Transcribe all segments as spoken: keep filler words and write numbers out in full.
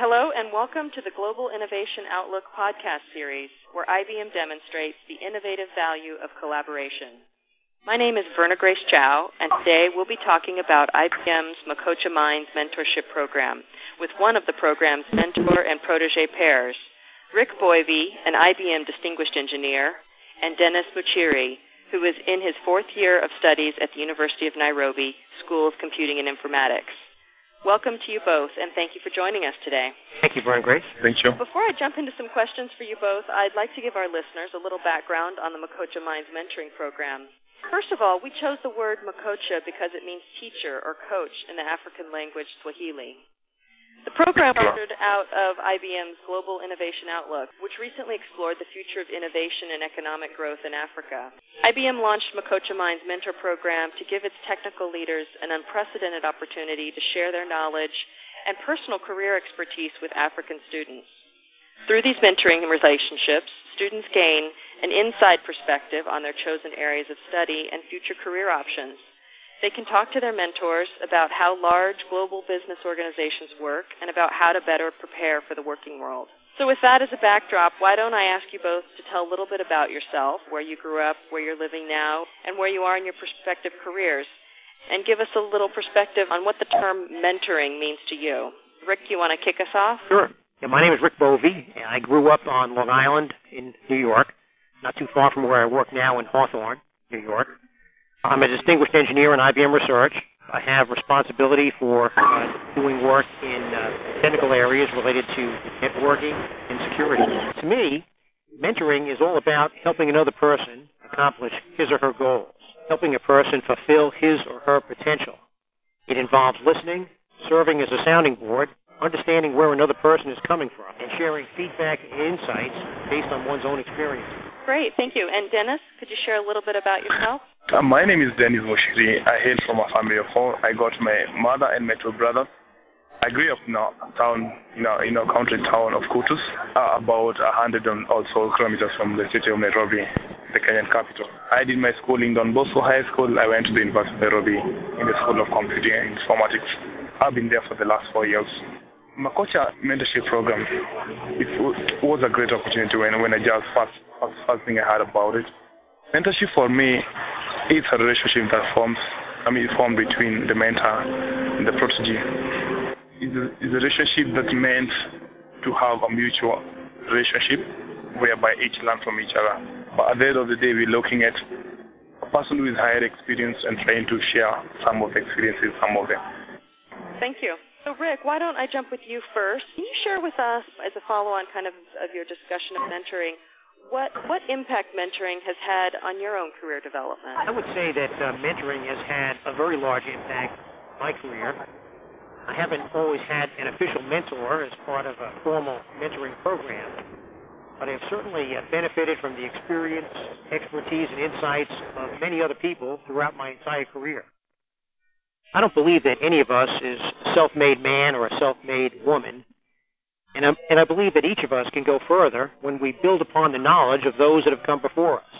Hello and welcome to the Global Innovation Outlook podcast series, where I B M demonstrates the innovative value of collaboration. My name is Verna Grace Chow, and today we'll be talking about I B M's Makocha Minds mentorship program with one of the program's mentor and protege pairs, Rick Boivy, an I B M distinguished engineer, and Dennis Muchiri, who is in his fourth year of studies at the University of Nairobi, School of Computing and Informatics. Welcome to you both, and thank you for joining us today. Thank you, Verna Grace. Thank you. Before I jump into some questions for you both, I'd like to give our listeners a little background on the Makocha Minds mentoring program. First of all, we chose the word Makocha because it means teacher or coach in the African language Swahili. The program ordered out of I B M's Global Innovation Outlook, which recently explored the future of innovation and economic growth in Africa. I B M launched Makocha Minds Mentor Program to give its technical leaders an unprecedented opportunity to share their knowledge and personal career expertise with African students. Through these mentoring relationships, students gain an inside perspective on their chosen areas of study and future career options. They can talk to their mentors about how large global business organizations work and about how to better prepare for the working world. So with that as a backdrop, why don't I ask you both to tell a little bit about yourself, where you grew up, where you're living now, and where you are in your prospective careers, and give us a little perspective on what the term mentoring means to you. Rick, you want to kick us off? Sure. Yeah, my name is Rick Boivy, and I grew up on Long Island in New York, not too far from where I work now in Hawthorne, New York. I'm a distinguished engineer in I B M Research. I have responsibility for uh, doing work in uh, technical areas related to networking and security. To me, mentoring is all about helping another person accomplish his or her goals, helping a person fulfill his or her potential. It involves listening, serving as a sounding board, understanding where another person is coming from, and sharing feedback and insights based on one's own experience. Great, thank you. And Dennis, could you share a little bit about yourself? Uh, my name is Dennis Muchiri. I hail from a family of four. I got my mother and my two brothers. I grew up in a town, you know, in a country town of Kutus, uh, about a hundred and also kilometers from the city of Nairobi, the Kenyan capital. I did my schooling Don Bosco High School. I went to the University of Nairobi in the School of Computing and Informatics. I've been there for the last four years. Makocha mentorship program, it was a great opportunity when, when I just first, first, first thing I heard about it. Mentorship for me, it's a relationship that forms, I mean, formed between the mentor and the protege. It's a, it's a relationship that's meant to have a mutual relationship whereby each learns from each other. But at the end of the day, we're looking at a person with higher experience and trying to share some of the experiences, some of them. Thank you. So, Rick, why don't I jump with you first? Can you share with us, as a follow-on kind of of your discussion of mentoring, what what impact mentoring has had on your own career development? I would say that uh, mentoring has had a very large impact on my career. I haven't always had an official mentor as part of a formal mentoring program, but I have certainly uh, benefited from the experience, expertise, and insights of many other people throughout my entire career. I don't believe that any of us is a self-made man or a self-made woman, and, I'm, and I believe that each of us can go further when we build upon the knowledge of those that have come before us.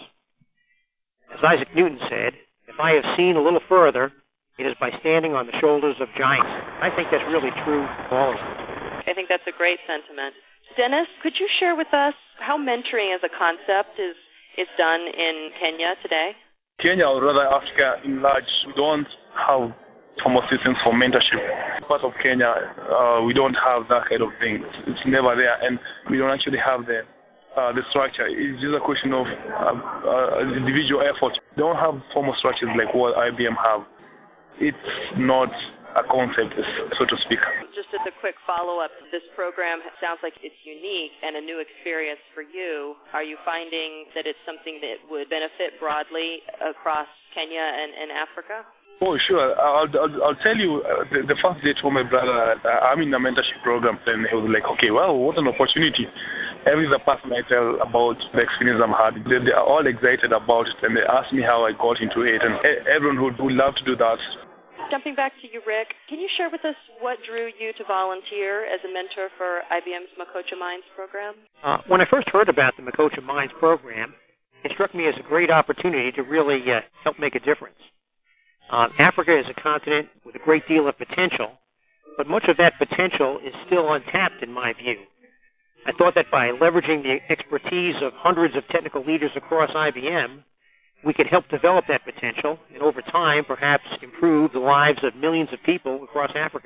As Isaac Newton said, if I have seen a little further, it is by standing on the shoulders of giants. I think that's really true of all of us. I think that's a great sentiment. Dennis, could you share with us how mentoring as a concept is, is done in Kenya today? Kenya, or rather Africa in large, we don't have formal systems for mentorship. Part of Kenya, uh, we don't have that kind of thing. It's, it's never there, and we don't actually have the uh, the structure. It's just a question of uh, uh, individual effort. We don't have formal structures like what I B M have. It's not a concept, so to speak. Just as a quick follow-up, this program sounds like it's unique and a new experience for you. Are you finding that it's something that would benefit broadly across Kenya and, and Africa? Oh, sure. I'll, I'll, I'll tell you, uh, the, the first day I told my brother uh, I'm in a mentorship program, and he was like, okay, well, what an opportunity. Every other person I tell about the experience I've had, they, they are all excited about it, and they ask me how I got into it, and everyone would, would love to do that. Jumping back to you, Rick, can you share with us what drew you to volunteer as a mentor for I B M's Makocha Minds program? Uh, when I first heard about the Makocha Minds program, it struck me as a great opportunity to really uh, help make a difference. Uh, Africa is a continent with a great deal of potential, but much of that potential is still untapped in my view. I thought that by leveraging the expertise of hundreds of technical leaders across I B M, we could help develop that potential and over time perhaps improve the lives of millions of people across Africa.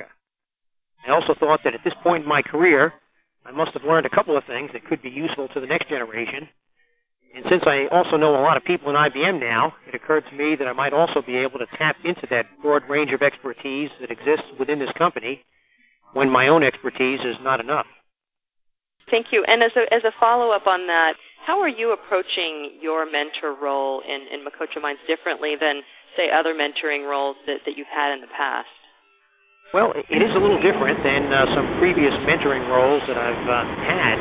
I also thought that at this point in my career, I must have learned a couple of things that could be useful to the next generation. And since I also know a lot of people in I B M now, it occurred to me that I might also be able to tap into that broad range of expertise that exists within this company when my own expertise is not enough. Thank you. And as a, as a follow-up on that, how are you approaching your mentor role in, in Makocha Minds differently than, say, other mentoring roles that, that you've had in the past? Well, it is a little different than uh, some previous mentoring roles that I've uh, had.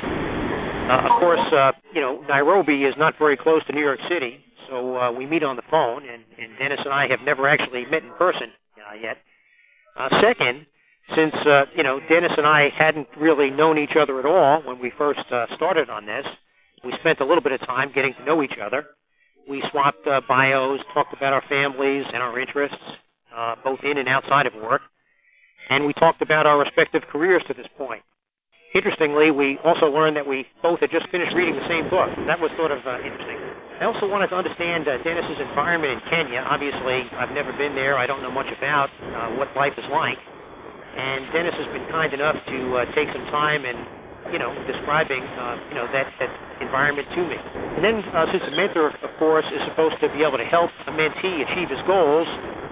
Uh, of course, uh, you know, Nairobi is not very close to New York City, so uh, we meet on the phone, and, and Dennis and I have never actually met in person uh, yet. Uh, second, since, uh, you know, Dennis and I hadn't really known each other at all when we first uh, started on this, we spent a little bit of time getting to know each other. We swapped uh, bios, talked about our families and our interests, uh, both in and outside of work, and we talked about our respective careers to this point. Interestingly, we also learned that we both had just finished reading the same book. That was sort of uh, interesting. I also wanted to understand uh, Dennis's environment in Kenya. Obviously, I've never been there. I don't know much about uh, what life is like. And Dennis has been kind enough to uh, take some time and, you know, describing, uh, you know, that, that environment to me. And then, uh, since a mentor, of course, is supposed to be able to help a mentee achieve his goals,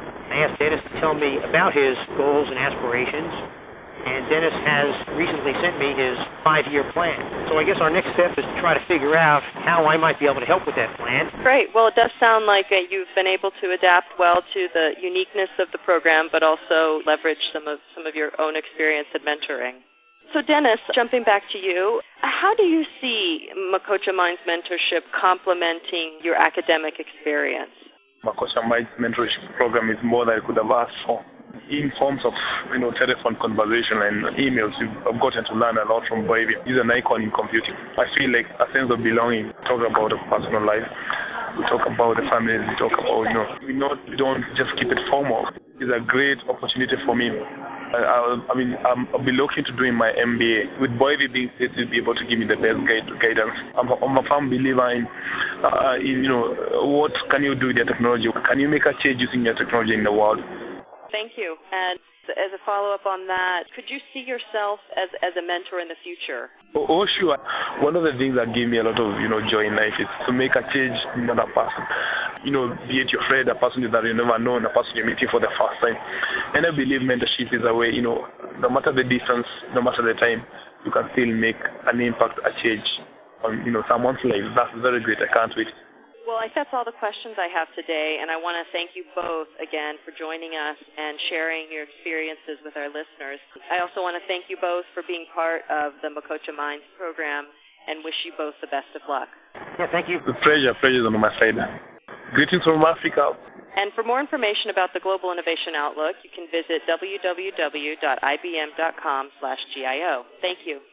I asked Dennis to tell me about his goals and aspirations. And Dennis has recently sent me his five-year plan. So I guess our next step is to try to figure out how I might be able to help with that plan. Great. Well, it does sound like uh, you've been able to adapt well to the uniqueness of the program, but also leverage some of some of your own experience in mentoring. So Dennis, jumping back to you, how do you see Makocha Minds mentorship complementing your academic experience? Makocha Minds mentorship program is more than I could have asked for. In forms of, you know, telephone conversation and emails, I've gotten to learn a lot from Boivi. He's an icon in computing. I feel like a sense of belonging. We talk about the personal life. We talk about the families. We talk about, you know, we not we don't just keep it formal. It's a great opportunity for me. I, I, I mean, I'm, I'll be looking to doing my M B A. With Boivi being said to be able to give me the best guide, guidance. I'm a, I'm a firm believer in, uh, in, you know, what can you do with your technology? Can you make a change using your technology in the world? Thank you. And as a follow-up on that, could you see yourself as as a mentor in the future? Oh, oh, sure. One of the things that gave me a lot of, you know, joy in life is to make a change in another person. You know, be it your friend, a person that you never known, a person you're meeting for the first time. And I believe mentorship is a way, you know, no matter the distance, no matter the time, you can still make an impact, a change on, you know, someone's life. That's very great. I can't wait. Well, I think that's all the questions I have today, and I want to thank you both again for joining us and sharing your experiences with our listeners. I also want to thank you both for being part of the Makocha Minds program and wish you both the best of luck. Yeah, thank you. The pleasure, pleasure on my side. Greetings from Africa. And for more information about the Global Innovation Outlook, you can visit w w w dot i b m dot com slash G I O. Thank you.